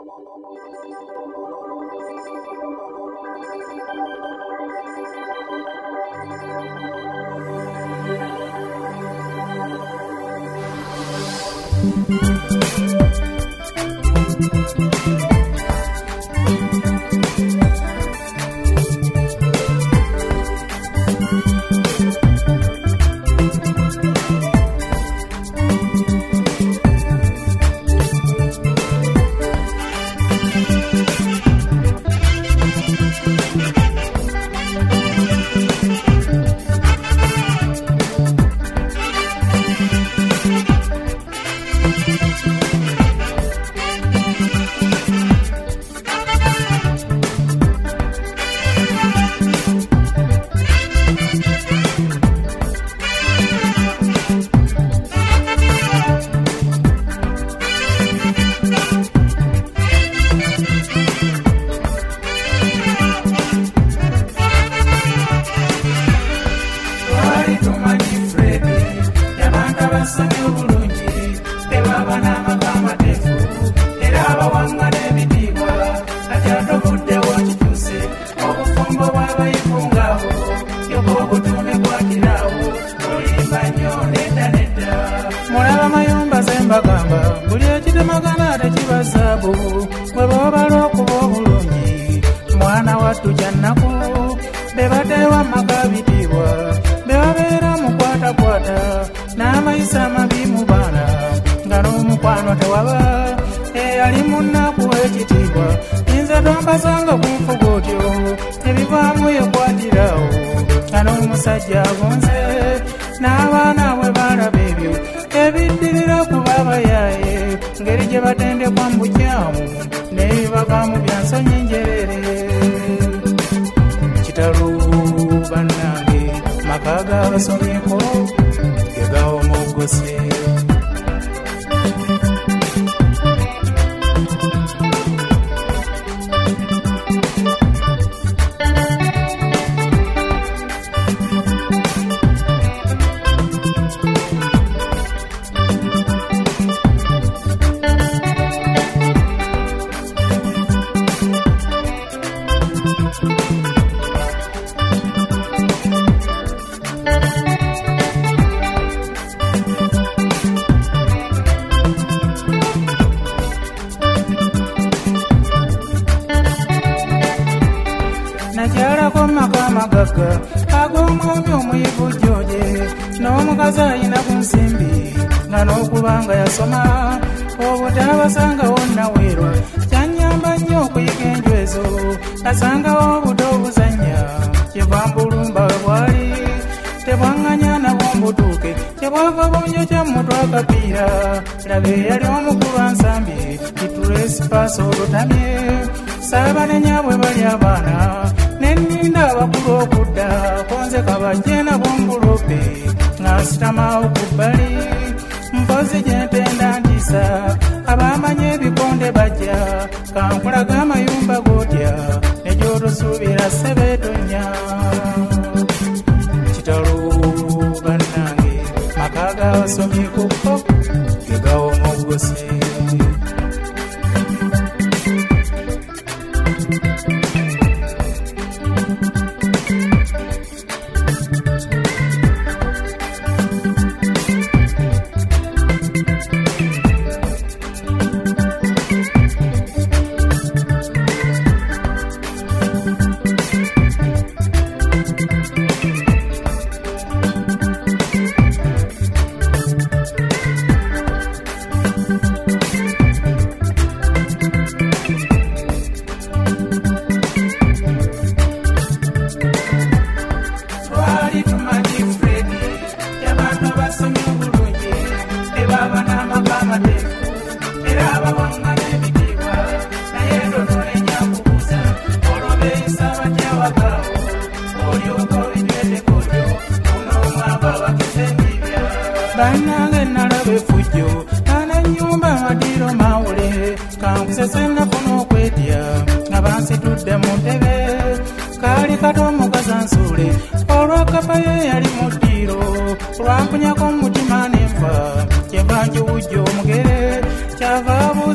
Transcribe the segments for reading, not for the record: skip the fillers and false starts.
Olwampunyako mutima nenfa kyevanji wujja omugere kyava abuuza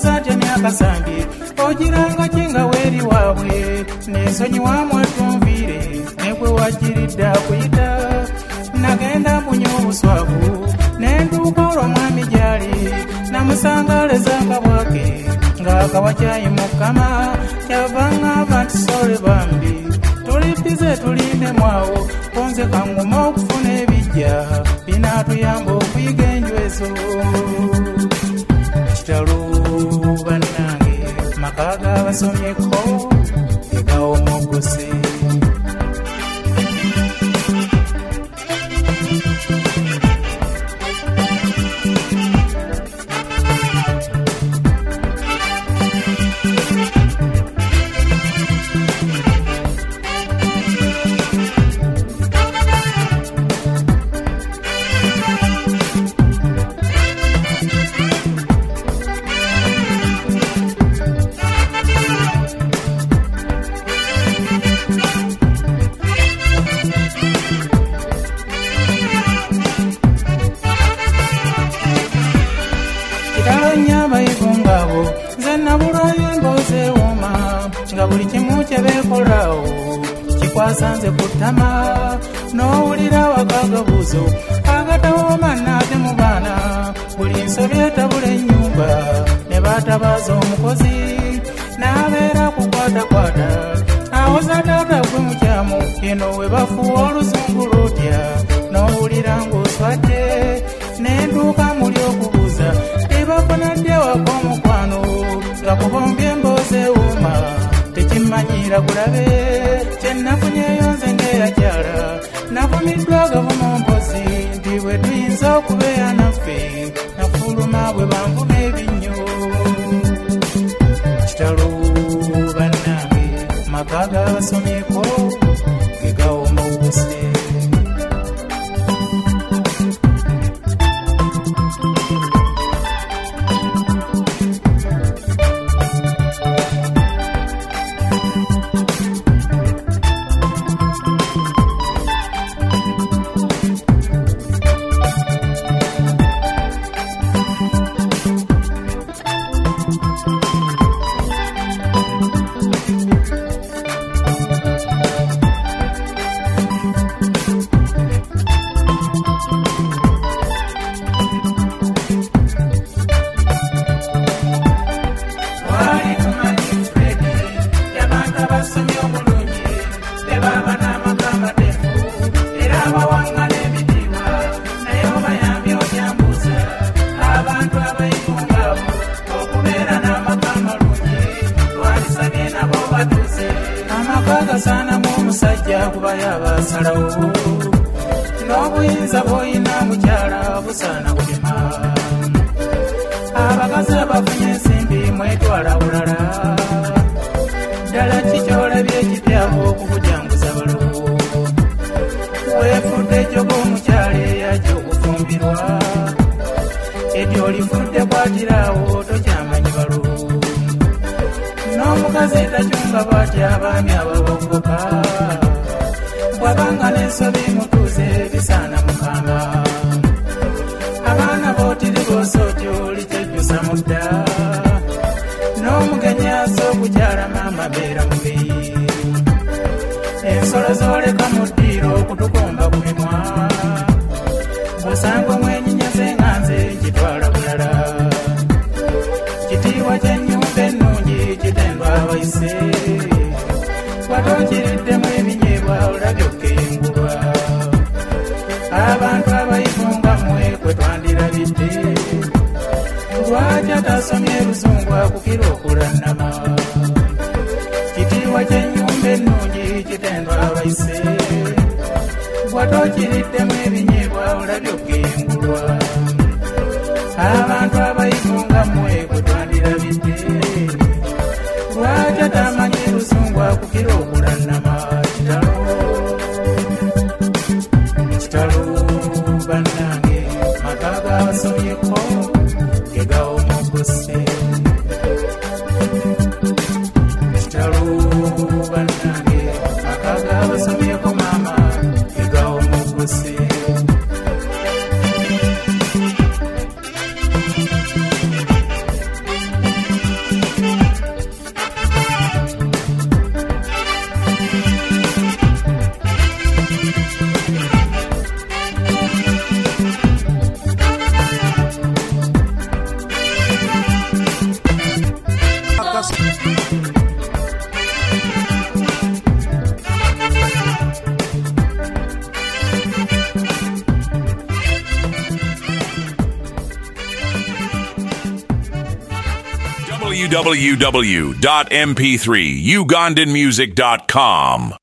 Kasambi ogiranga kinga weri waabwe n'ensonyiwa mwetumviire nekwe wagiridde akuyita nagenda mbunya obuswavu nentuuka olw'omwami gyali namusangaleza akabwake ng'akawa kyayi mukama kyava ng'amba nti sole bambi tulipize tulindemwawo konze kanguma okufuna ebijja binaatuyamba okuyiga enjwezo kitalo bannange maka g'abasomyeko egawo mogose nga buli kimu kyebeekolawo kikwasanze ku ttama n'owulira wakagabuzo agatawooma nnaate mu baana buli nsobi etabula ennyumba ne baatabaaza omukozi n'abeera kukwatakwata awoza taata gwe mukyamu eno we bafuwa oluzungu lutya n'owulira ng'oswadde n'enduuka muli okubuuza tebafuna dde waka omukwano nga kubombye emboozi ewuuma tekimanyira gulabe kyennafunyeyo nze ng'eyakyala nafumiddwa gavuma mpozi ndi bwe tuyinza okubeera naffe nafuluma bwe banvuma ebinnyo kitalo bannange maka g'abasomyeko gegawoma obuse kubaya basalawo n'obuyinza bw'oyina mukyala busaana kulima abakazi abafunye ensimbi mwetwala bulala ddala kikyolabye ekipyawo okukujanguza balowo weefudde ekyoga omukyala eyajja okufumbirwa eryo olifudde kwatiraawo tokyamanyi balowo n'omukazi takyunga bw'ati abaami ababogoka bwabanga n'ensobi mutuuze bisaana mukama abaana bootiri bosooti oli kyejjusa mudda n'omugenyi asa okukyala maama beera mubi ensolo zooleka mu ddiiro okutukomba ku mimwa bw'osanga omwenyinyaze nga nze kitwala bulala kitiibwa ky'ennyumba ennungi kitendwa abayise watokiriddemu ebinyeebwa olabye okengulwa abantu abayivu nga mmwe kwe twandirabidde lwaki atasomye luzungu akukira okulannama kitiibwa ky'ennyumba ennungi kitendwa abayise watokiriddemu ebinyeebwa olabye okengulwa abantu abayivu nga mmwe kwe twandirabidde lwaki atamanyi luzungu akukira okulannama kitalo bannange maka g'abasomyeko gegawo mogose kitalo bannange maka g'abasomyeko maama gegawo mogose www.mp3ugandanmusic.com.